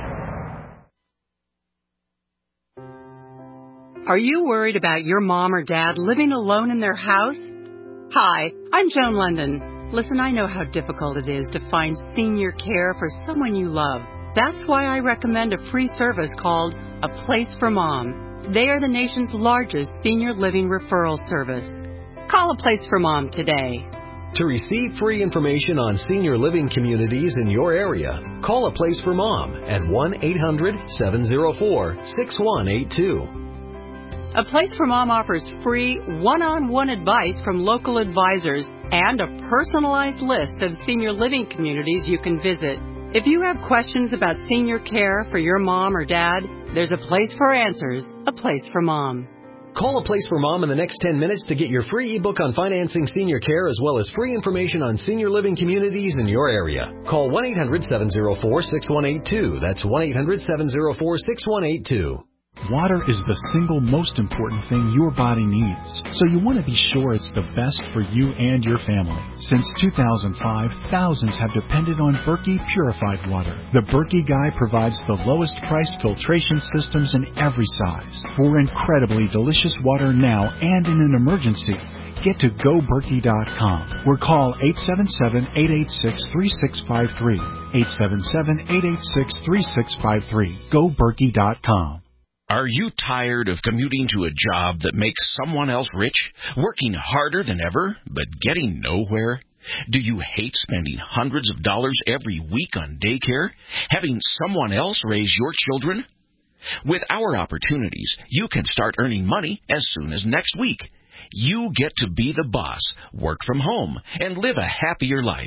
Are you worried about your mom or dad living alone in their house? Hi, I'm Joan London. Listen, I know how difficult it is to find senior care for someone you love. That's why I recommend a free service called A Place for Mom. They are the nation's largest senior living referral service. Call A Place for Mom today. To receive free information on senior living communities in your area, call A Place for Mom at one eight hundred, seven oh four, six one eight two. A Place for Mom offers free one-on-one advice from local advisors and a personalized list of senior living communities you can visit. If you have questions about senior care for your mom or dad, there's a place for answers, A Place for Mom. Call A Place for Mom in the next ten minutes to get your free ebook on financing senior care as well as free information on senior living communities in your area. Call one eight hundred, seven oh four, six one eight two. That's one eight hundred, seven oh four, six one eight two. Water is the single most important thing your body needs, so you want to be sure it's the best for you and your family. Since two thousand five, thousands have depended on Berkey purified water. The Berkey Guy provides the lowest priced filtration systems in every size. For incredibly delicious water now and in an emergency, get to go berkey dot com or call eight seven seven, eight eight six, three six five three. eight seven seven, eight eight six, three six five three. go berkey dot com. Are you tired of commuting to a job that makes someone else rich, working harder than ever, but getting nowhere? Do you hate spending hundreds of dollars every week on daycare, having someone else raise your children? With our opportunities, you can start earning money as soon as next week. You get to be the boss, work from home, and live a happier life.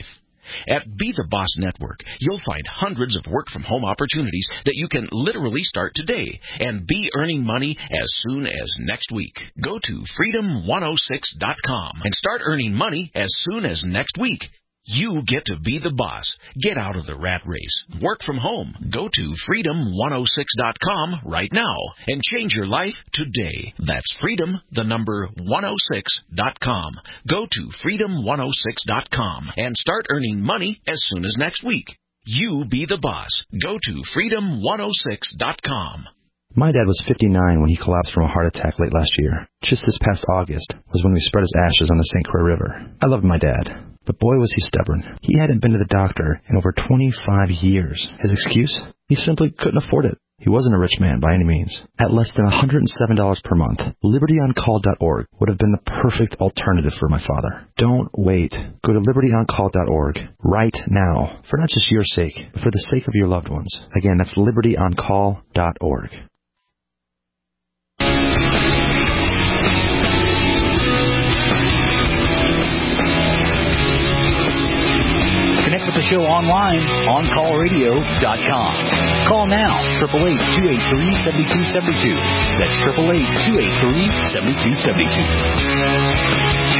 At Be the Boss Network, you'll find hundreds of work-from-home opportunities that you can literally start today and be earning money as soon as next week. Go to freedom one oh six dot com and start earning money as soon as next week. You get to be the boss. Get out of the rat race. Work from home. Go to freedom one oh six dot com right now and change your life today. That's freedom, the number one oh six dot com. Go to freedom one oh six dot com and start earning money as soon as next week. You be the boss. Go to freedom one oh six dot com. My dad was fifty-nine when he collapsed from a heart attack late last year. Just this past August was when we spread his ashes on the Saint Croix River. I loved my dad, but boy was he stubborn. He hadn't been to the doctor in over twenty-five years. His excuse? He simply couldn't afford it. He wasn't a rich man by any means. At less than one hundred seven dollars per month, liberty on call dot org would have been the perfect alternative for my father. Don't wait. Go to liberty on call dot org right now, for not just your sake, but for the sake of your loved ones. Again, that's liberty on call dot org. Connect with the show online, on call radio dot com. Call now, eight eight eight, two eight three, seven two seven two. That's eight eight eight, two eight three, seven two seven two.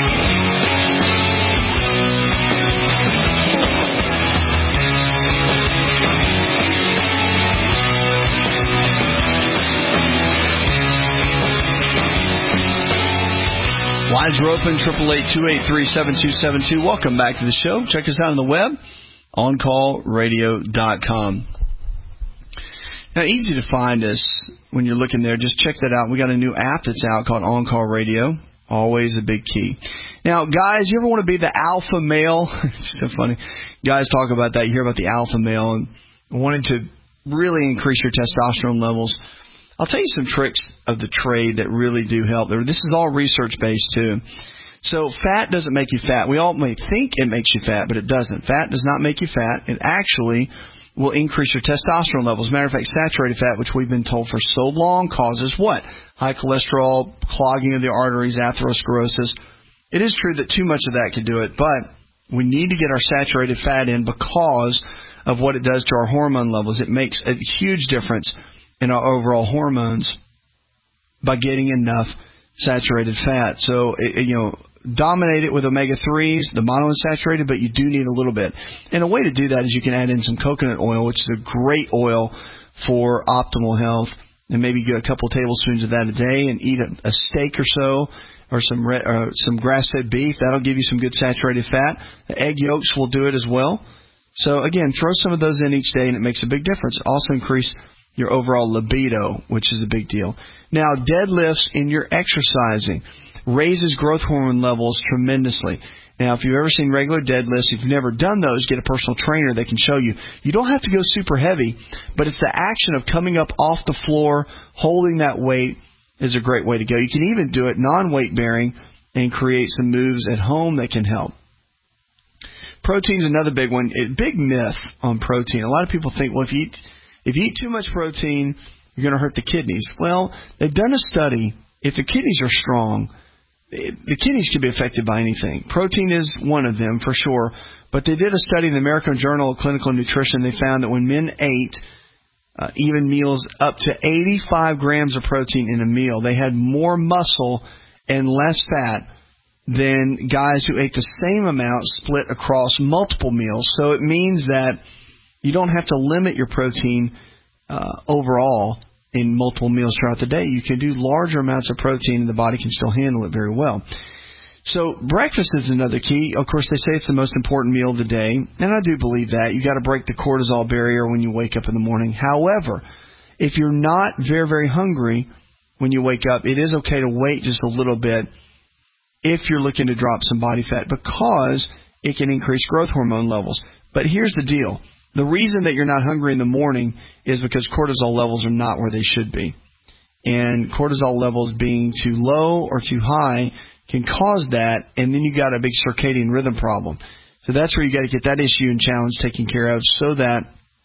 Lines are open, eight eight eight, two eight three, seven two seven two. Welcome back to the show. Check us out on the web, on call radio dot com. Now, easy to find us when you're looking there. Just check that out. We got a new app that's out called On Call Radio. Always a big key. Now, guys, you ever want to be the alpha male? It's so funny. Guys talk about that. You hear about the alpha male and wanting to really increase your testosterone levels. I'll tell you some tricks of the trade that really do help. This is all research-based, too. So fat doesn't make you fat. We all may think it makes you fat, but it doesn't. Fat does not make you fat. It actually will increase your testosterone levels. As a matter of fact, saturated fat, which we've been told for so long, causes what? High cholesterol, clogging of the arteries, atherosclerosis. It is true that too much of that could do it, but we need to get our saturated fat in because of what it does to our hormone levels. It makes a huge difference in our overall hormones by getting enough saturated fat. So, it, you know, dominate it with omega threes, the monounsaturated, but you do need a little bit. And a way to do that is you can add in some coconut oil, which is a great oil for optimal health, and maybe get a couple tablespoons of that a day and eat a, a steak or so, or some re, uh, some grass-fed beef. That'll give you some good saturated fat. The egg yolks will do it as well. So, again, throw some of those in each day, and it makes a big difference. Also increase your overall libido, which is a big deal. Now, deadlifts in your exercising raises growth hormone levels tremendously. Now, if you've ever seen regular deadlifts, if you've never done those, get a personal trainer that can show you. You don't have to go super heavy, but it's the action of coming up off the floor, holding that weight is a great way to go. You can even do it non-weight bearing and create some moves at home that can help. Protein's another big one. A big myth on protein. A lot of people think, well, if you eat If you eat too much protein, you're going to hurt the kidneys. Well, they've done a study. If the kidneys are strong, the kidneys can be affected by anything. Protein is one of them, for sure. But they did a study in the American Journal of Clinical Nutrition. They found that when men ate uh, even meals up to eighty-five grams of protein in a meal, they had more muscle and less fat than guys who ate the same amount split across multiple meals. So it means that you don't have to limit your protein uh, overall in multiple meals throughout the day. You can do larger amounts of protein and the body can still handle it very well. So breakfast is another key. Of course, they say it's the most important meal of the day, and I do believe that. You've got to break the cortisol barrier when you wake up in the morning. However, if you're not very, very hungry when you wake up, it is okay to wait just a little bit if you're looking to drop some body fat because it can increase growth hormone levels. But here's the deal. The reason that you're not hungry in the morning is because cortisol levels are not where they should be. And cortisol levels being too low or too high can cause that, and then you got a big circadian rhythm problem. So that's where you got to get that issue and challenge taken care of so that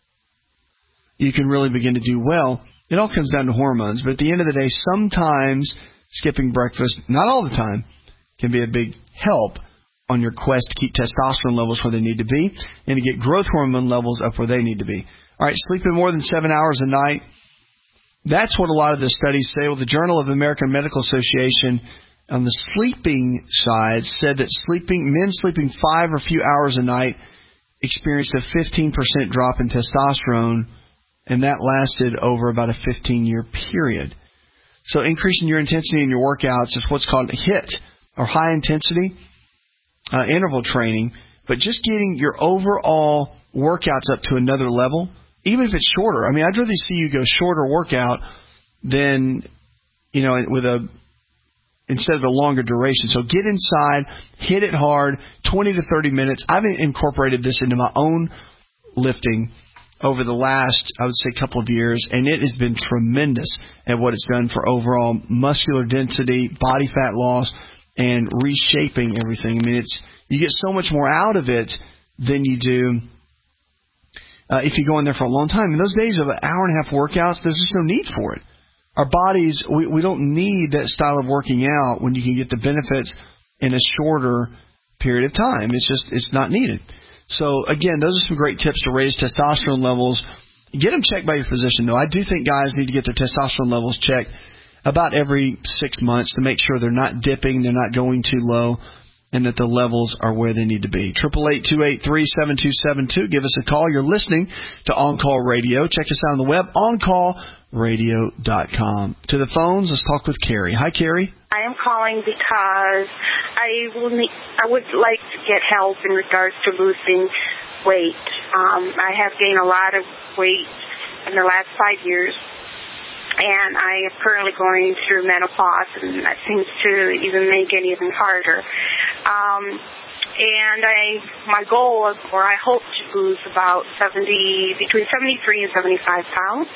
you can really begin to do well. It all comes down to hormones, but at the end of the day, sometimes skipping breakfast, not all the time, can be a big help on your quest to keep testosterone levels where they need to be and to get growth hormone levels up where they need to be. All right, sleeping more than seven hours a night, that's what a lot of the studies say. Well, the Journal of the American Medical Association on the sleeping side said that sleeping men sleeping five or few hours a night experienced a fifteen percent drop in testosterone, and that lasted over about a fifteen-year period. So increasing your intensity in your workouts is what's called HIIT, or high-intensity uh, interval training, but just getting your overall workouts up to another level, even if it's shorter. I mean, I'd rather see you go shorter workout than, you know, with a instead of the longer duration. So get inside, hit it hard, twenty to thirty minutes. I've incorporated this into my own lifting over the last, I would say, couple of years, and it has been tremendous at what it's done for overall muscular density, body fat loss, and reshaping everything. I mean, it's you get so much more out of it than you do uh, if you go in there for a long time. In those days of an hour and a half workouts, there's just no need for it. Our bodies, we, we don't need that style of working out when you can get the benefits in a shorter period of time. It's just, it's not needed. So, again, those are some great tips to raise testosterone levels. Get them checked by your physician, though. I do think guys need to get their testosterone levels checked about every six months to make sure they're not dipping, they're not going too low, and that the levels are where they need to be. eight eight eight, two eight three, seven two seven two. Give us a call. You're listening to On Call Radio. Check us out on the web, on call radio dot com. To the phones, let's talk with Carrie. Hi, Carrie. I am calling because I will need, I would like to get help in regards to losing weight. Um, I have gained a lot of weight in the last five years, and I am currently going through menopause, and that seems to even make it even harder. Um, and I, my goal is, or I hope to lose about seventy, between seventy-three and seventy-five pounds.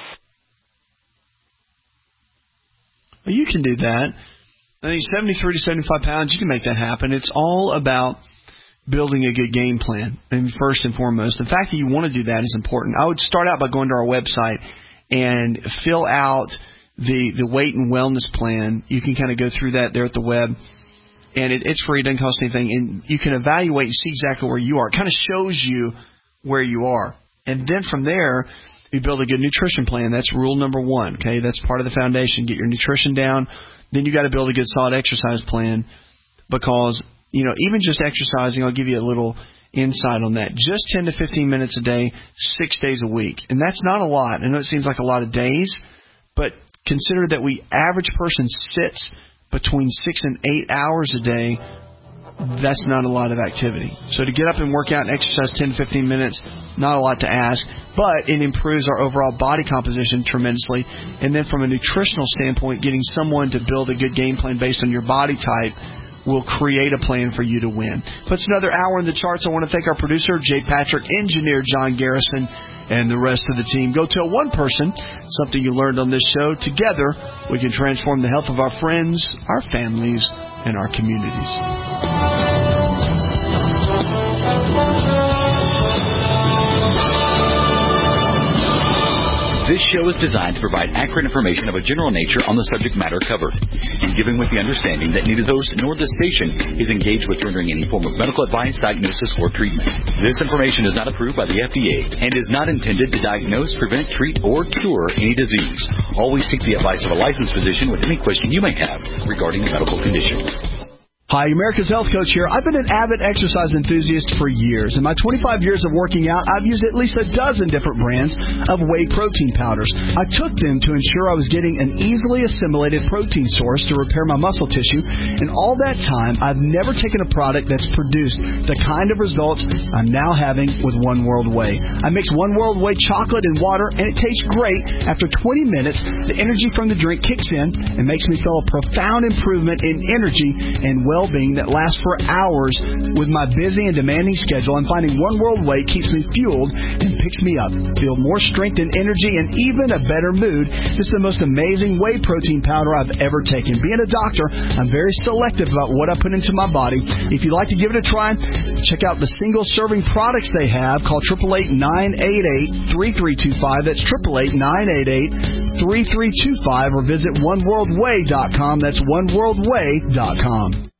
Well, you can do that. I think seventy-three to seventy-five pounds, you can make that happen. It's all about building a good game plan, and first and foremost. The fact that you want to do that is important. I would start out by going to our website and fill out the, the weight and wellness plan. You can kind of go through that there at the web, and it, it's free. It doesn't cost anything. And you can evaluate and see exactly where you are. It kind of shows you where you are. And then from there, you build a good nutrition plan. That's rule number one, okay? That's part of the foundation. Get your nutrition down. Then you got to build a good, solid exercise plan because, you know, even just exercising, I'll give you a little insight on that. Just ten to fifteen minutes a day, six days a week. And that's not a lot. I know it seems like a lot of days, but consider that we average person sits between six and eight hours a day. That's not a lot of activity. So to get up and work out and exercise ten to fifteen minutes, not a lot to ask, but it improves our overall body composition tremendously. And then from a nutritional standpoint, getting someone to build a good game plan based on your body type will create a plan for you to win. Puts another hour in the charts. I want to thank our producer, Jay Patrick, engineer John Garrison, and the rest of the team. Go tell one person something you learned on this show. Together, we can transform the health of our friends, our families, and our communities. This show is designed to provide accurate information of a general nature on the subject matter covered, and given with the understanding that neither the host nor the station is engaged with rendering any form of medical advice, diagnosis, or treatment. This information is not approved by the F D A and is not intended to diagnose, prevent, treat, or cure any disease. Always seek the advice of a licensed physician with any question you may have regarding a medical condition. Hi, America's Health Coach here. I've been an avid exercise enthusiast for years. In my twenty-five years of working out, I've used at least a dozen different brands of whey protein powders. I took them to ensure I was getting an easily assimilated protein source to repair my muscle tissue. And all that time, I've never taken a product that's produced the kind of results I'm now having with One World Whey. I mix One World Whey chocolate and water, and it tastes great. After twenty minutes, the energy from the drink kicks in and makes me feel a profound improvement in energy and well well-being that lasts for hours. With my busy and demanding schedule, I'm finding One World Whey keeps me fueled and picks me up. Feel more strength and energy and even a better mood. This is the most amazing whey protein powder I've ever taken. Being a doctor, I'm very selective about what I put into my body. If you'd like to give it a try, check out the single-serving products they have. Call eight eight eight, nine eight eight, three three two five. That's eight eight eight, nine eight eight, three three two five. Or visit one world whey dot com. That's one world whey dot com.